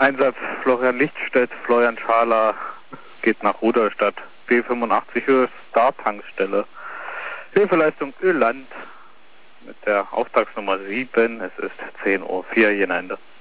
Einsatz Florian Lichtstedt, Florian Schaler geht nach Rudolstadt. B85 Höhe Star-Tankstelle. Hilfeleistung Öland mit der Auftragsnummer 7. Es ist 10:04 Uhr, Jena Ende.